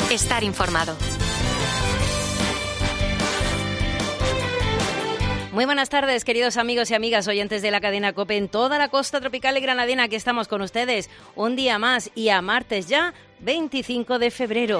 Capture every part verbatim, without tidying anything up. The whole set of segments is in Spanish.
estar informado. Muy buenas tardes, queridos amigos y amigas oyentes de la cadena COPE en toda la costa tropical y granadina. Aquí estamos con ustedes un día más y a martes ya, veinticinco de febrero.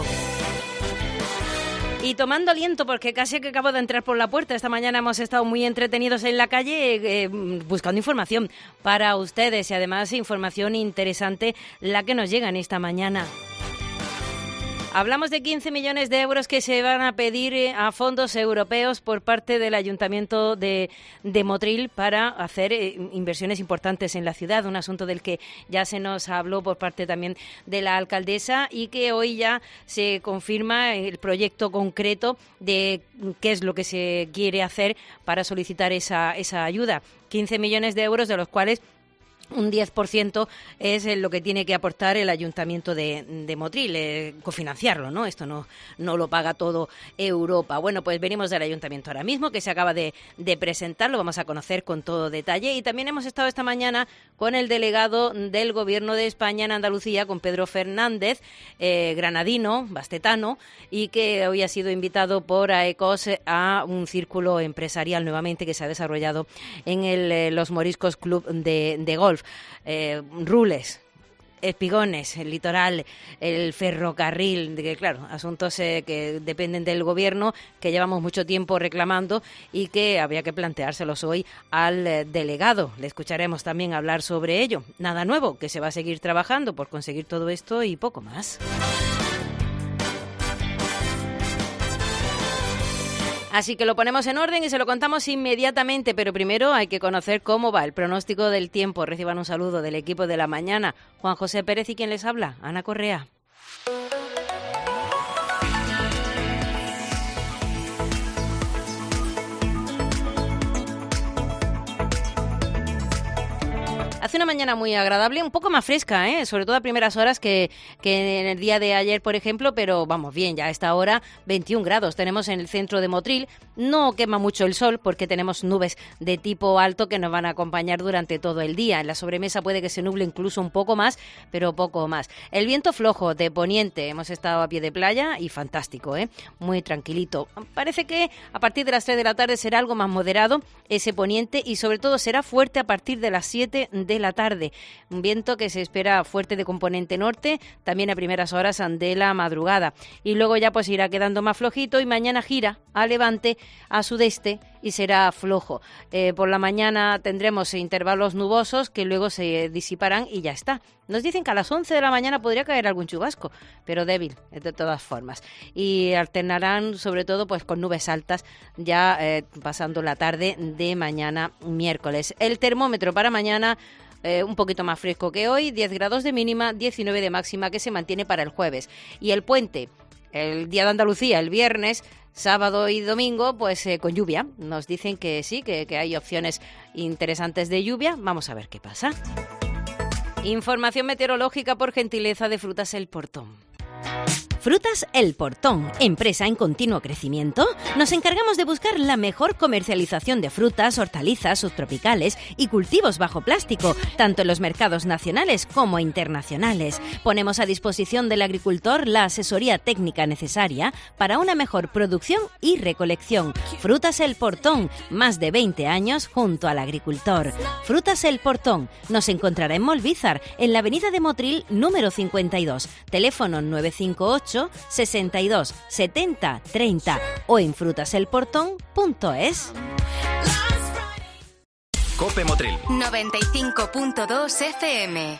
Y tomando aliento, porque casi que acabo de entrar por la puerta. Esta mañana hemos estado muy entretenidos en la calle eh, buscando información para ustedes y además información interesante la que nos llega en esta mañana. Hablamos de quince millones de euros que se van a pedir a fondos europeos por parte del Ayuntamiento de, de Motril para hacer eh, inversiones importantes en la ciudad, un asunto del que ya se nos habló por parte también de la alcaldesa y que hoy ya se confirma el proyecto concreto de qué es lo que se quiere hacer para solicitar esa, esa ayuda. quince millones de euros, de los cuales un diez por ciento es lo que tiene que aportar el Ayuntamiento de, de Motril, eh, cofinanciarlo, ¿no? Esto no, no lo paga todo Europa. Bueno, pues venimos del Ayuntamiento ahora mismo, que se acaba de, de presentar, lo vamos a conocer con todo detalle. Y también hemos estado esta mañana con el delegado del Gobierno de España en Andalucía, con Pedro Fernández, eh, granadino, bastetano, y que hoy ha sido invitado por AECOS a un círculo empresarial nuevamente que se ha desarrollado en el eh, Los Moriscos Club de, de Golf. Eh, Rules, Espigones, el litoral, el ferrocarril, que claro, asuntos eh, que dependen del gobierno, que llevamos mucho tiempo reclamando y que había que planteárselos hoy al eh, delegado. Le escucharemos también hablar sobre ello. Nada nuevo, que se va a seguir trabajando por conseguir todo esto y poco más. Así que lo ponemos en orden y se lo contamos inmediatamente, pero primero hay que conocer cómo va el pronóstico del tiempo. Reciban un saludo del equipo de la mañana. Juan José Pérez y quien les habla, Ana Correa. Hace una mañana muy agradable, un poco más fresca, ¿eh? Sobre todo a primeras horas que, que en el día de ayer, por ejemplo, pero vamos bien, ya a esta hora veintiún grados tenemos en el centro de Motril. No quema mucho el sol porque tenemos nubes de tipo alto que nos van a acompañar durante todo el día. En la sobremesa puede que se nuble incluso un poco más, pero poco más. El viento flojo de poniente, hemos estado a pie de playa y fantástico, ¿eh? Muy tranquilito. Parece que a partir de las tres de la tarde será algo más moderado ese poniente y sobre todo será fuerte a partir de las siete de la tarde. Un viento que se espera fuerte de componente norte, también a primeras horas de la madrugada. Y luego ya pues irá quedando más flojito y mañana gira a levante, a sudeste y será flojo. Eh, por la mañana tendremos intervalos nubosos que luego se disiparán y ya está. Nos dicen que a las once de la mañana podría caer algún chubasco, pero débil de todas formas. Y alternarán sobre todo pues con nubes altas ya eh, pasando la tarde de mañana miércoles. El termómetro para mañana Eh, un poquito más fresco que hoy, diez grados de mínima, diecinueve de máxima, que se mantiene para el jueves. Y el puente, el día de Andalucía, el viernes, sábado y domingo, pues eh, con lluvia. Nos dicen que sí, que, que hay opciones interesantes de lluvia. Vamos a ver qué pasa. Información meteorológica por gentileza de Frutas El Portón. Frutas El Portón, empresa en continuo crecimiento. Nos encargamos de buscar la mejor comercialización de frutas, hortalizas, subtropicales y cultivos bajo plástico, tanto en los mercados nacionales como internacionales. Ponemos a disposición del agricultor la asesoría técnica necesaria para una mejor producción y recolección. Frutas El Portón, más de veinte años junto al agricultor. Frutas El Portón, nos encontrará en Molvízar, en la avenida de Motril número cincuenta y dos, teléfono nueve cinco ocho, sesenta y dos, setenta, treinta o en frutaselportón punto es. COPE Motril noventa y cinco punto dos F M.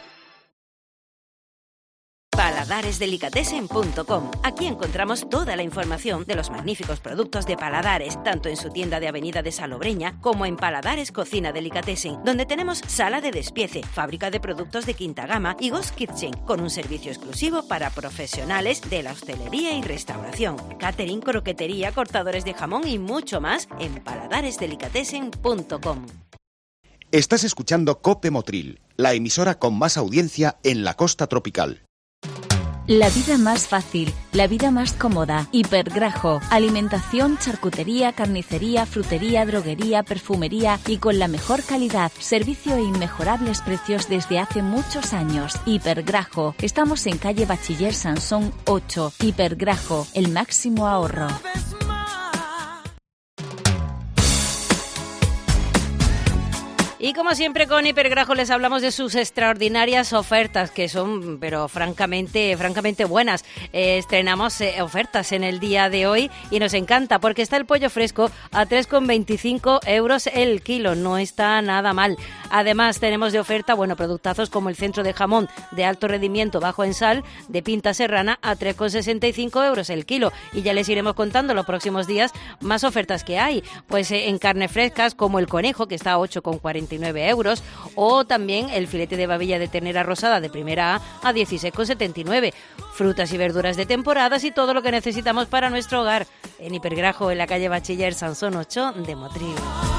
paladares delicatessen punto com. Aquí encontramos toda la información de los magníficos productos de Paladares, tanto en su tienda de Avenida de Salobreña como en Paladares Cocina Delicatessen, donde tenemos sala de despiece, fábrica de productos de quinta gama y Ghost Kitchen, con un servicio exclusivo para profesionales de la hostelería y restauración, catering, croquetería, cortadores de jamón y mucho más en paladares delicatessen punto com. Estás escuchando COPE Motril, la emisora con más audiencia en la costa tropical. La vida más fácil, la vida más cómoda. Hipergrajo. Alimentación, charcutería, carnicería, frutería, droguería, perfumería y con la mejor calidad. Servicio e inmejorables precios desde hace muchos años. Hipergrajo. Estamos en calle Bachiller Sansón ocho. Hipergrajo. El máximo ahorro. Y como siempre con Hipergrajo les hablamos de sus extraordinarias ofertas, que son, pero francamente, francamente buenas. Eh, estrenamos eh, ofertas en el día de hoy y nos encanta porque está el pollo fresco a tres con veinticinco euros el kilo, no está nada mal. Además tenemos de oferta, bueno, productazos como el centro de jamón de alto rendimiento bajo en sal de Pinta Serrana a tres con sesenta y cinco euros el kilo. Y ya les iremos contando los próximos días más ofertas que hay. Pues eh, en carnes frescas como el conejo, que está a ocho con cuarenta y nueve euros, o también el filete de babilla de ternera rosada de primera A a dieciséis con setenta y nueve. Frutas y verduras de temporadas y todo lo que necesitamos para nuestro hogar. En Hipergrajo, en la calle Bachiller Sansón ocho de Motril.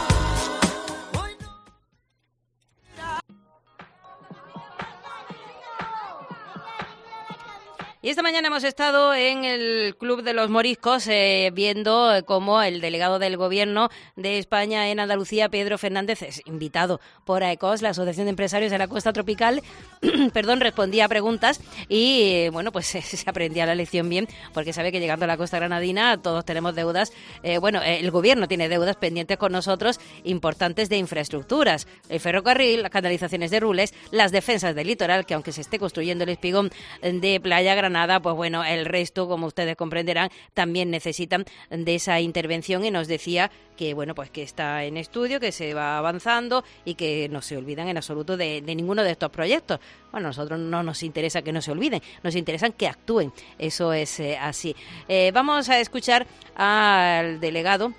Y esta mañana hemos estado en el Club de los Moriscos eh, viendo cómo el delegado del Gobierno de España en Andalucía, Pedro Fernández, es invitado por AECOS, la Asociación de Empresarios de la Costa Tropical, perdón, respondía a preguntas y, eh, bueno, pues eh, se aprendía la lección bien, porque sabe que llegando a la costa granadina todos tenemos deudas, eh, bueno, eh, el Gobierno tiene deudas pendientes con nosotros importantes de infraestructuras, el ferrocarril, las canalizaciones de Rules, las defensas del litoral, que aunque se esté construyendo el espigón de Playa Granada, pues bueno, el resto, como ustedes comprenderán, también necesitan de esa intervención y nos decía que, bueno, pues que está en estudio, que se va avanzando y que no se olvidan en absoluto de, de ninguno de estos proyectos. Bueno, a nosotros no nos interesa que no se olviden, nos interesa que actúen, eso es eh, así. Eh, vamos a escuchar al delegado,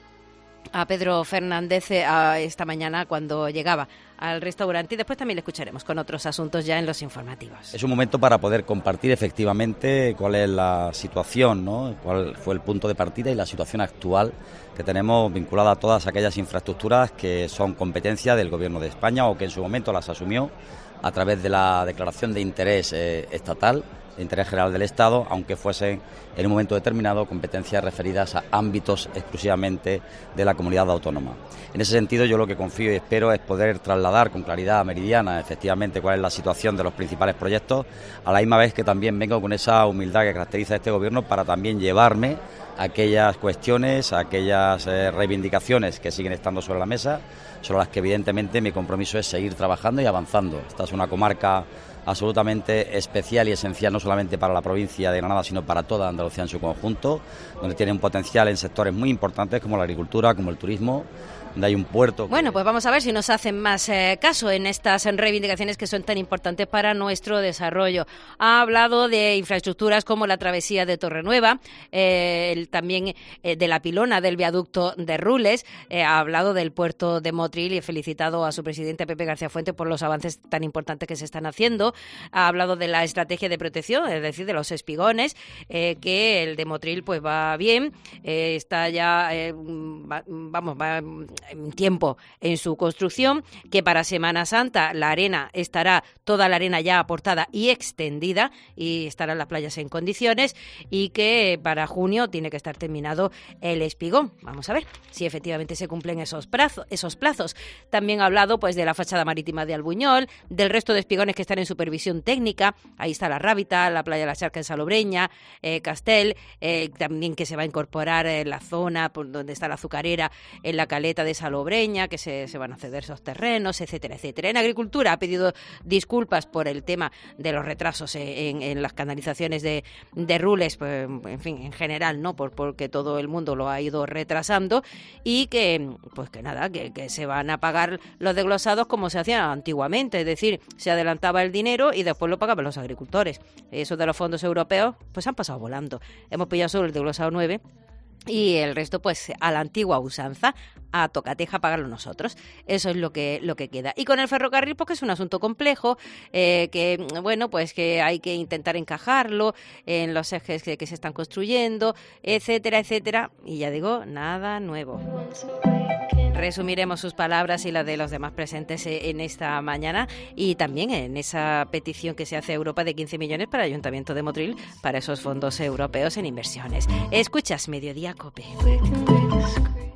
a Pedro Fernández, eh, a esta mañana cuando llegaba al restaurante, y después también le escucharemos con otros asuntos ya en los informativos. Es un momento para poder compartir efectivamente cuál es la situación, ¿no? Cuál fue el punto de partida y la situación actual que tenemos vinculada a todas aquellas infraestructuras que son competencia del Gobierno de España o que en su momento las asumió a través de la declaración de interés eh, estatal, de interés general del Estado, aunque fuesen en un momento determinado competencias referidas a ámbitos exclusivamente de la comunidad autónoma. En ese sentido, yo lo que confío y espero es poder trasladar con claridad meridiana efectivamente cuál es la situación de los principales proyectos, a la misma vez que también vengo con esa humildad que caracteriza a este Gobierno para también llevarme a aquellas cuestiones, a aquellas eh, reivindicaciones que siguen estando sobre la mesa, sobre las que evidentemente mi compromiso es seguir trabajando y avanzando. Esta es una comarca absolutamente especial y esencial no solamente para la provincia de Granada, sino para toda Andalucía en su conjunto, donde tiene un potencial en sectores muy importantes como la agricultura, como el turismo, donde hay un puerto. Bueno, pues vamos a ver si nos hacen más eh, caso en estas reivindicaciones que son tan importantes para nuestro desarrollo. Ha hablado de infraestructuras como la travesía de Torrenueva, eh, el, también eh, de la pilona del viaducto de Rules, eh, ha hablado del puerto de Motril y he felicitado a su presidente Pepe García Fuente por los avances tan importantes que se están haciendo. Ha hablado de la estrategia de protección, es decir, de los espigones, eh, que el de Motril pues va bien, eh, está ya, eh, va, vamos, va en tiempo en su construcción, que para Semana Santa la arena estará, toda la arena ya aportada y extendida y estarán las playas en condiciones y que para junio tiene que estar terminado el espigón. Vamos a ver si efectivamente se cumplen esos plazos. Esos plazos. También ha hablado pues de la fachada marítima de Albuñol, del resto de espigones que están en supervisión técnica. Ahí está la Rábita, la playa de la Charca en Salobreña, eh, Castel, eh, también que se va a incorporar en la zona por donde está la azucarera, en la caleta de Salobreña, que se, se van a ceder esos terrenos, etcétera, etcétera. En Agricultura ha pedido disculpas por el tema de los retrasos en, en las canalizaciones de, de Rules, pues, en fin, en general, ¿no? Por, porque todo el mundo lo ha ido retrasando y que, pues que nada, que, que se van a pagar los desglosados como se hacía antiguamente, es decir, se adelantaba el dinero y después lo pagaban los agricultores. Eso de los fondos europeos, pues han pasado volando. Hemos pillado solo el desglosado nueve y el resto pues a la antigua usanza, a tocateja pagarlo nosotros. Eso es lo que lo que queda. Y con el ferrocarril, porque es un asunto complejo, eh, que bueno, pues que hay que intentar encajarlo en los ejes que, que se están construyendo, etcétera, etcétera. Y ya digo, nada nuevo. Resumiremos sus palabras y las de los demás presentes en esta mañana y también en esa petición que se hace a Europa de quince millones para el Ayuntamiento de Motril para esos fondos europeos en inversiones. Escuchas Mediodía COPE.